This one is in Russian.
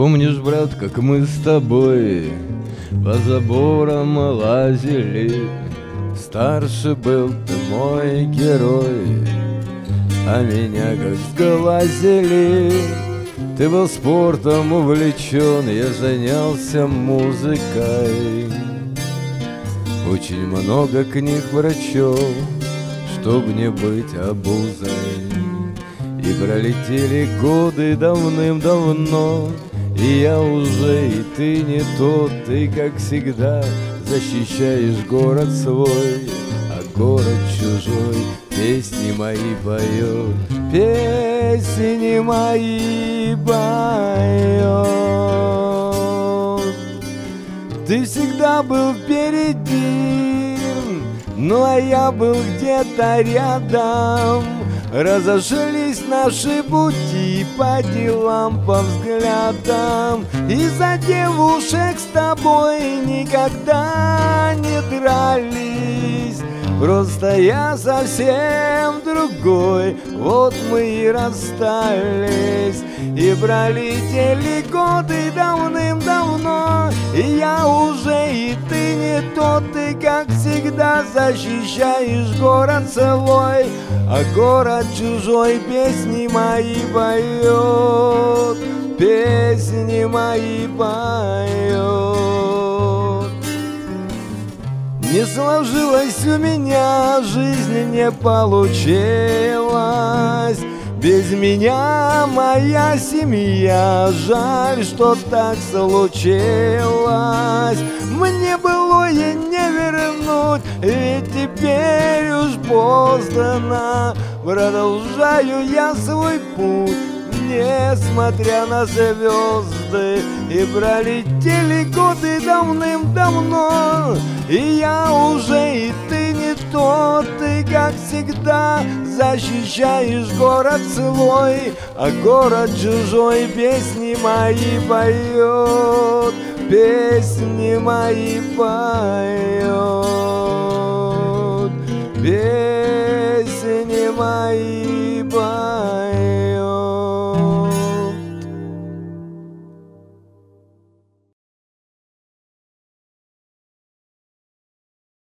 Помнишь, брат, как мы с тобой по заборам лазили? Старше был ты мой герой, а меня как сглазили. Ты был спортом увлечен, я занялся музыкой. Очень много книг прочел, чтоб не быть обузой. И пролетели годы давным-давно, и я уже, и ты не тот. Ты, как всегда, защищаешь город свой, а город чужой песни мои поет, песни мои поет. Ты всегда был впереди, ну а я был где-то рядом. Разошлись наши пути по делам, по взглядам. Из-за девушек с тобой никогда не дрались. Просто я совсем другой, вот мы и расстались. И пролетели годы давным-давно, и я уже, и ты не тот. Ты, как всегда, защищаешь город свой, а город чужой песни мои поет, песни мои поет. Не сложилось у меня, жизнь не получилась без меня моя семья. Жаль, что так случилось. Мне былое не вернуть, ведь теперь уж поздно. Продолжаю я свой путь, несмотря на звезды. И пролетели годы давным-давно, и я уже, и ты не тот. Ты, как всегда, защищаешь город свой, а город чужой песни мои поет, песни мои поет, песни мои